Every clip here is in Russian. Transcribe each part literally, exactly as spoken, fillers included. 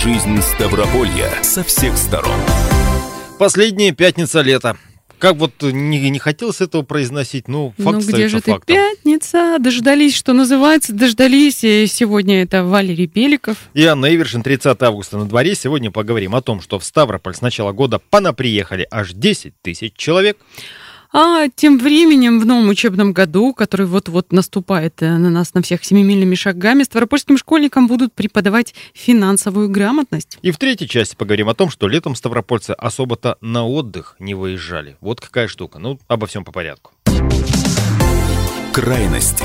Жизнь Ставрополья со всех сторон. Последняя пятница лета. Как вот не, не хотелось этого произносить, но факт ну, остается где же фактом. Ты, пятница, дождались, что называется, дождались. И сегодня это Валерий Беликов. И Анна Ивершин, тридцатое августа на дворе. Сегодня поговорим о том, что в Ставрополь с начала года понаприехали аж десять тысяч человек. А тем временем в новом учебном году, который вот-вот наступает на нас на всех семимильными шагами, ставропольским школьникам будут преподавать финансовую грамотность. И в третьей части поговорим о том, что летом ставропольцы особо-то на отдых не выезжали. Вот какая штука. Ну, обо всем по порядку. Крайности.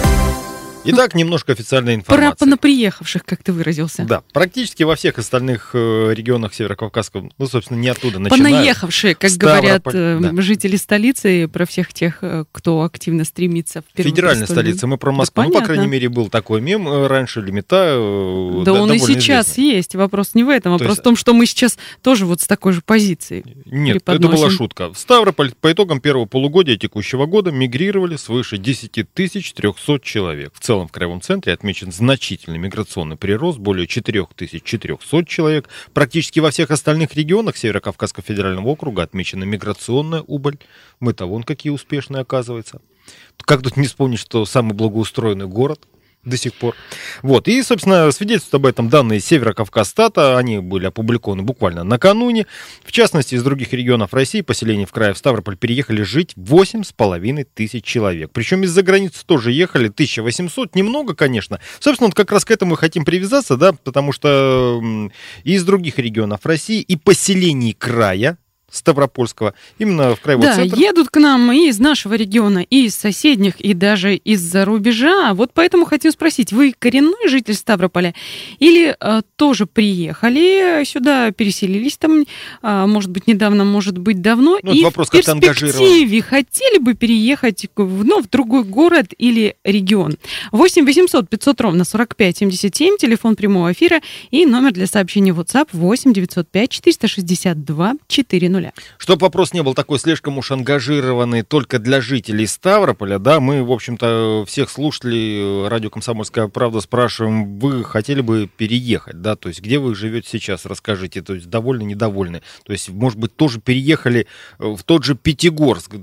Итак, немножко официальной Про информации. понаприехавших, как ты выразился. Да, практически во всех остальных э, регионах Северокавказского, ну, собственно, не оттуда начинают. Понаехавшие, как говорят э, да. жители столицы, про всех тех, кто активно стремится в первую Федеральная столица, мы про Москву. Да, ну, по крайней мере, был такой мем э, раньше, Лимита. Э, да, да, он и сейчас известный. есть. Вопрос не в этом. Вопрос есть... в том, что мы сейчас тоже вот с такой же позиции. Нет, это была шутка. В Ставрополь по итогам первого полугодия текущего года мигрировали свыше десять тысяч триста человек. В целом в Краевом центре отмечен значительный миграционный прирост, более четыре тысячи четыреста человек. Практически во всех остальных регионах Северокавказского федерального округа отмечена миграционная убыль. Мы-то вон какие успешные, оказывается. Как тут не вспомнить, что самый благоустроенный город до сих пор. Вот. И, собственно, свидетельствуют об этом данные Северокавказстата. Они были опубликованы буквально накануне. В частности, из других регионов России поселения в крае в Ставрополь переехали жить восемь с половиной тысяч человек. Причем из-за границы тоже ехали тысяча восемьсот. Немного, конечно. Собственно, вот как раз к этому и хотим привязаться, да, потому что и из других регионов России, и поселений края Ставропольского, именно в краевой да, центр. Да, едут к нам и из нашего региона, и из соседних, и даже из-за рубежа. Вот поэтому хотим спросить, вы коренной житель Ставрополя или а, тоже приехали сюда, переселились там, а, может быть, недавно, может быть, давно, ну, и вопрос, в перспективе хотели бы переехать в, ну, в другой город или регион? восемь восемьсот пятьсот ровно сорок пять семьдесят семь, телефон прямого эфира и номер для сообщения WhatsApp восемь девятьсот пять четыреста шестьдесят два четыре ноль. Чтобы вопрос не был такой слишком уж ангажированный только для жителей Ставрополя, да, мы, в общем-то, всех слушателей радио «Комсомольская правда» спрашиваем, вы хотели бы переехать, да, то есть где вы живете сейчас, расскажите, то есть довольны, недовольны, то есть, может быть, тоже переехали в тот же Пятигорск,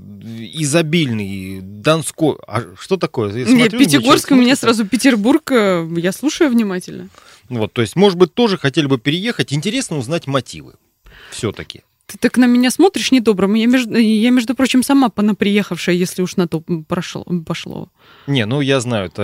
Изобильный, Донской, а что такое? Я Нет, смотрю, Пятигорск, у меня сразу Петербург, я слушаю внимательно. Вот, то есть, может быть, тоже хотели бы переехать, интересно узнать мотивы все-таки. Ты так на меня смотришь недобрым. Я, между, я, между прочим, сама понаприехавшая, если уж на то прошло, пошло. Не, ну я знаю, это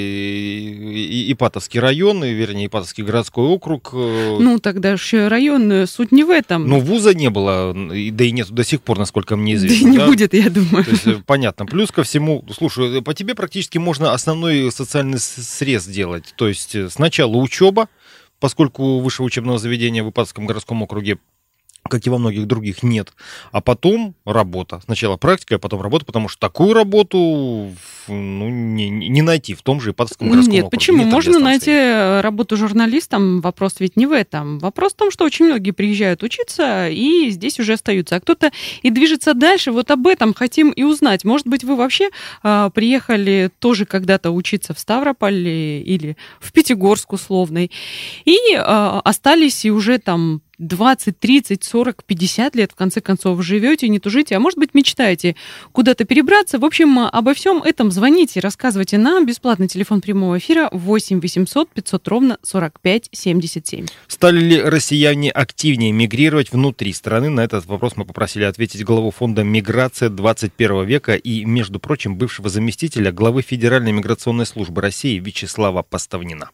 Ипатовский район, вернее, Ипатовский городской округ. Ну, тогда же район, суть не в этом. Ну, вуза не было, да и нет до сих пор, насколько мне известно. Да и не да? будет, я думаю. То есть, понятно. Плюс ко всему, слушай, по тебе практически можно основной социальный срез делать. То есть сначала учеба, поскольку высшего учебного заведения в Ипатовском городском округе, как и во многих других, нет. А потом работа. Сначала практика, а потом работа, потому что такую работу ну, не, не найти в том же Ипатовском городском Нет, округе. почему? Нет, можно найти работу журналистом. Вопрос ведь не в этом. Вопрос в том, что очень многие приезжают учиться и здесь уже остаются. А кто-то и движется дальше. Вот об этом хотим и узнать. Может быть, вы вообще а, приехали тоже когда-то учиться в Ставрополе или в Пятигорск условный и а, остались и уже там двадцать, тридцать, сорок, пятьдесят лет, в конце концов, живете, не тужите, а может быть, мечтаете куда-то перебраться. В общем, обо всем этом звоните, рассказывайте нам. Бесплатный телефон прямого эфира восемь восемьсот пятьсот ровно сорок пять семьдесят семь. Стали ли россияне активнее мигрировать внутри страны? На этот вопрос мы попросили ответить главу фонда «Миграция двадцать первого века» и, между прочим, бывшего заместителя главы Федеральной миграционной службы России Вячеслава Поставнина.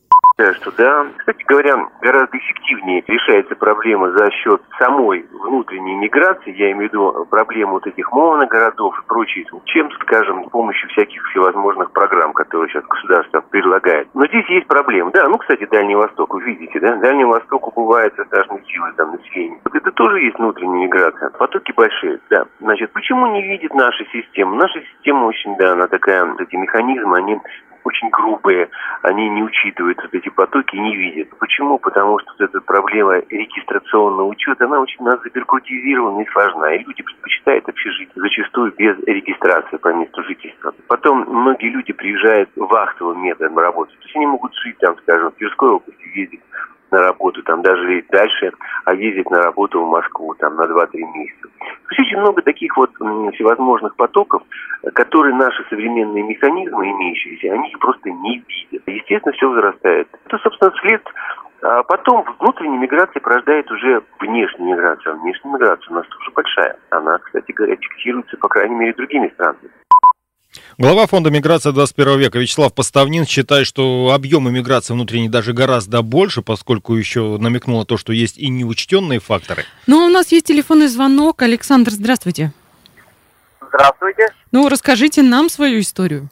Что да, кстати говоря, гораздо эффективнее решается проблема за счет самой внутренней миграции, я имею в виду проблему вот этих моногородов и прочее, чем, скажем, с помощью всяких всевозможных программ, которые сейчас государство предлагает. Но здесь есть проблема. Да, ну, кстати, Дальний Восток, вы видите, да, Дальнему Востоку бывает достаточно силы там населения. Вот это тоже есть внутренняя миграция. Потоки большие, да. Значит, почему не видит наша система? Наша система очень, да, она такая, вот эти механизмы, они очень грубые, они не учитывают вот эти потоки, не видят. Почему? Потому что вот эта проблема регистрационного учета, она очень у нас забюрократизирована и сложна. И люди предпочитают вообще жить зачастую без регистрации по месту жительства. Потом многие люди приезжают вахтовым методом работать. То есть они могут жить там, скажем, в Тверской области, ездить на работу, там даже и дальше, а ездить на работу в Москву там на два-три месяца. То есть очень много таких вот м, всевозможных потоков, которые наши современные механизмы, имеющиеся, они их просто не видят. Естественно, все возрастает. Это, собственно, след. А потом внутренняя миграция порождает уже внешнюю миграцию. А внешняя миграция у нас тоже большая. Она, кстати говоря, фиксируется, по крайней мере, другими странами. Глава фонда миграции двадцать первого века Вячеслав Поставнин считает, что объемы миграции внутренней даже гораздо больше, поскольку еще намекнул на то, что есть и неучтенные факторы. Ну, у нас есть телефонный звонок. Александр, здравствуйте. Здравствуйте. Ну, расскажите нам свою историю.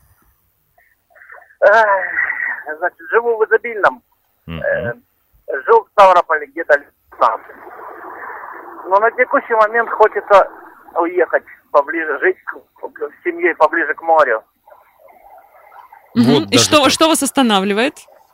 Значит, живу в Изобильном. Mm-hmm. Жил в Ставрополе где-то лет пятнадцать. Но на текущий момент хочется уехать поближе, жить с семьей поближе к морю. Вот и что, что вас останавливает?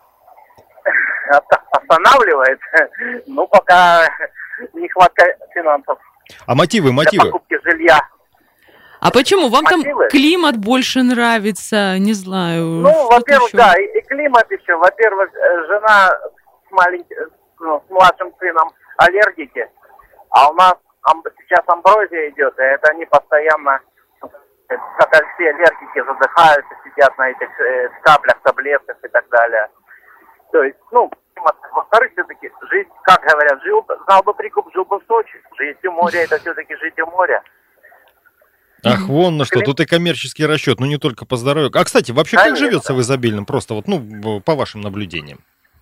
Останавливает? Ну, пока нехватка финансов. А мотивы, мотивы? Для покупки жилья. А почему? Вам Мотивы? Там климат больше нравится, не знаю. Ну, во-первых, еще? Да, и, и климат еще. Во-первых, жена с маленьким, ну, с младшим сыном аллергики, а у нас сейчас амброзия идет, и это они постоянно, как все аллергики, задыхаются, сидят на этих э, каплях, таблетках и так далее. То есть, ну, во-вторых, все-таки жизнь, как говорят, жил, знал бы прикуп, жил бы в Сочи. Жить у моря, это все-таки жить у моря. Ах, вон на что, тут и коммерческий расчет, ну не только по здоровью. А, кстати, вообще как Конечно. живется в Изобильном? Просто вот, ну, по вашим наблюдениям.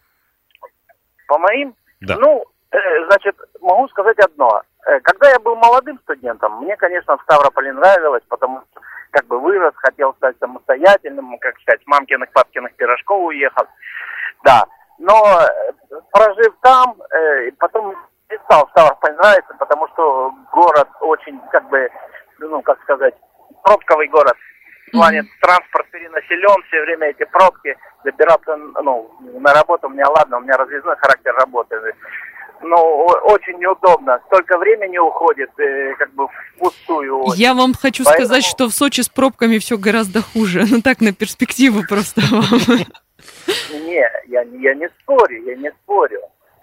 По моим? Да. Ну, э, значит, могу сказать одно. Э, когда я был молодым студентом, мне, конечно, в Ставрополе нравилось, потому что как бы вырос, хотел стать самостоятельным, как сказать, с мамкиных, папкиных пирожков уехал. Да. Но э, прожив там, э, потом не стал Ставрополь нравиться, потому что город очень, как бы, ну, как сказать, пробковый город. В плане mm-hmm. транспорт перенаселен, все время эти пробки, добираться, ну, на работу, у меня, ладно, у меня разъездной характер работы, но очень неудобно, столько времени уходит, э, как бы впустую. Очень. Я вам хочу Поэтому... сказать, что в Сочи с пробками все гораздо хуже, ну так, на перспективу просто вам. Не, я, я не спорю, я не спорю,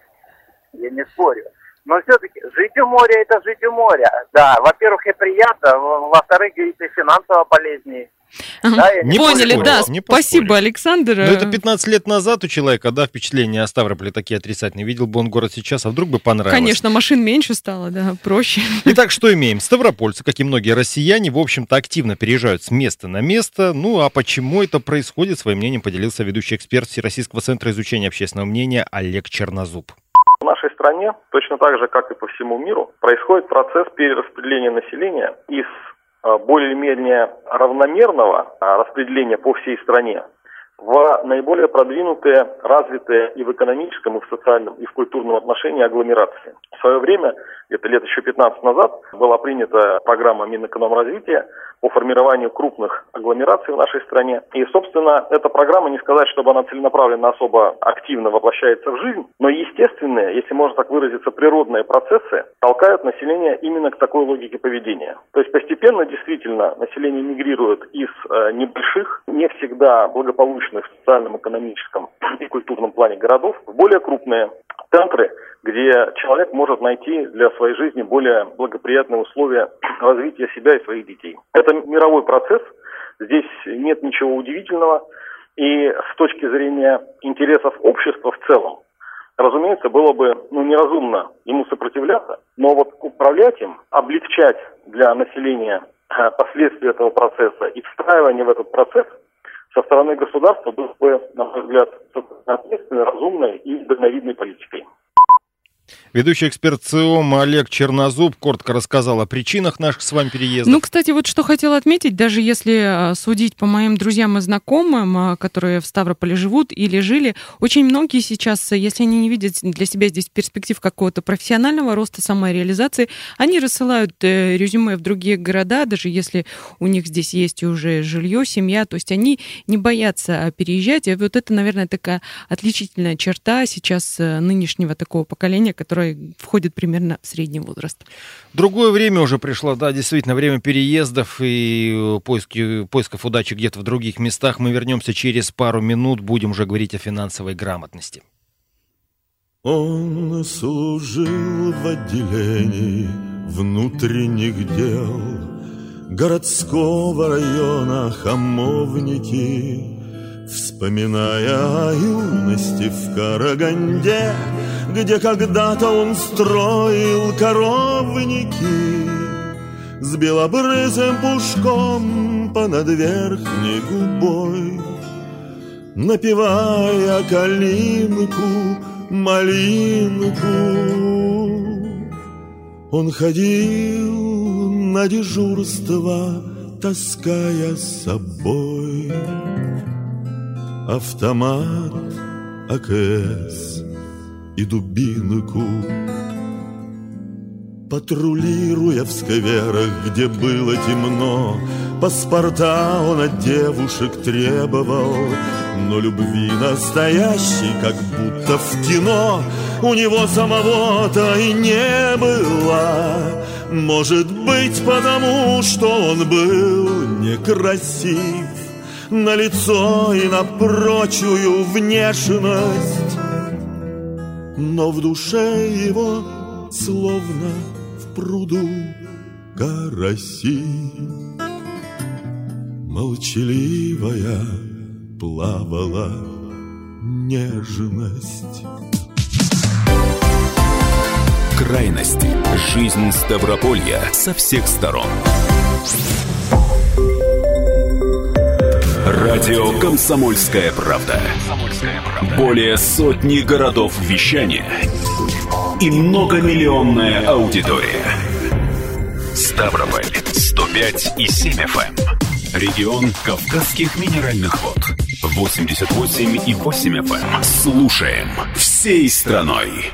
я не спорю. Но все-таки жить у моря – это жить у моря. Да, во-первых, и приятно, во-вторых, и финансово полезнее. Ага. Да, не Поняли, поспорю, да, не спасибо, поспорю. Александр. Ну, это пятнадцать лет назад у человека, да, впечатления о Ставрополе такие отрицательные. Видел бы он город сейчас, а вдруг бы понравилось. Конечно, машин меньше стало, да, проще. Итак, что имеем? Ставропольцы, как и многие россияне, в общем-то, активно переезжают с места на место. Ну, а почему это происходит, своим мнением поделился ведущий эксперт Всероссийского центра изучения общественного мнения Олег Чернозуб. В нашей стране, точно так же, как и по всему миру, происходит процесс перераспределения населения из более-менее равномерного распределения по всей стране в наиболее продвинутые, развитые и в экономическом, и в социальном, и в культурном отношении агломерации. В свое время, где-то лет еще пятнадцать назад, была принята программа Минэкономразвития по формированию крупных агломераций в нашей стране. И, собственно, эта программа, не сказать, чтобы она целенаправленно особо активно воплощается в жизнь, но естественные, если можно так выразиться, природные процессы толкают население именно к такой логике поведения. То есть постепенно, действительно, население мигрирует из э, небольших, не всегда благополучных в социальном, экономическом и культурном плане городов в более крупные центры, где человек может найти для своей жизни более благоприятные условия развития себя и своих детей. Это мировой процесс, здесь нет ничего удивительного, и с точки зрения интересов общества в целом, разумеется, было бы ну, неразумно ему сопротивляться, но вот управлять им, облегчать для населения последствия этого процесса и встраивание в этот процесс со стороны государства было бы, на мой взгляд, ответственной, разумной и дальновидной политикой. Ведущий эксперт ЦИОМ Олег Чернозуб коротко рассказал о причинах наших с вами переездов. Ну, кстати, вот что хотела отметить, даже если судить по моим друзьям и знакомым, которые в Ставрополе живут или жили, очень многие сейчас, если они не видят для себя здесь перспектив какого-то профессионального роста, самореализации, они рассылают резюме в другие города, даже если у них здесь есть уже жилье, семья, то есть они не боятся переезжать. И вот это, наверное, такая отличительная черта сейчас нынешнего такого поколения, которое входит примерно в средний возраст. Другое время уже пришло, да, действительно, время переездов и поиски, поисков удачи где-то в других местах. Мы вернемся через пару минут, будем уже говорить о финансовой грамотности. Он служил в отделении внутренних дел городского района Хамовники, вспоминая о юности в Караганде, где когда-то он строил коровники, с белобрысым пушком понад верхней губой, напевая калинку, малинку. Он ходил на дежурство, таская с собой автомат, АКС и дубинку. Патрулируя в скверах, где было темно, паспорта он от девушек требовал, но любви настоящей, как будто в кино, у него самого-то и не было. Может быть, потому что он был некрасив на лицо и на прочую внешность, но в душе его словно в пруду караси. Молчаливая плавала нежность. Крайности. Жизнь Ставрополья со всех сторон. Радио «Комсомольская правда». Более сотни городов вещания и многомиллионная аудитория. Ставрополь сто пять и семь эф эм. Регион Кавказских минеральных вод восемьдесят восемь и восемь эф эм. Слушаем всей страной.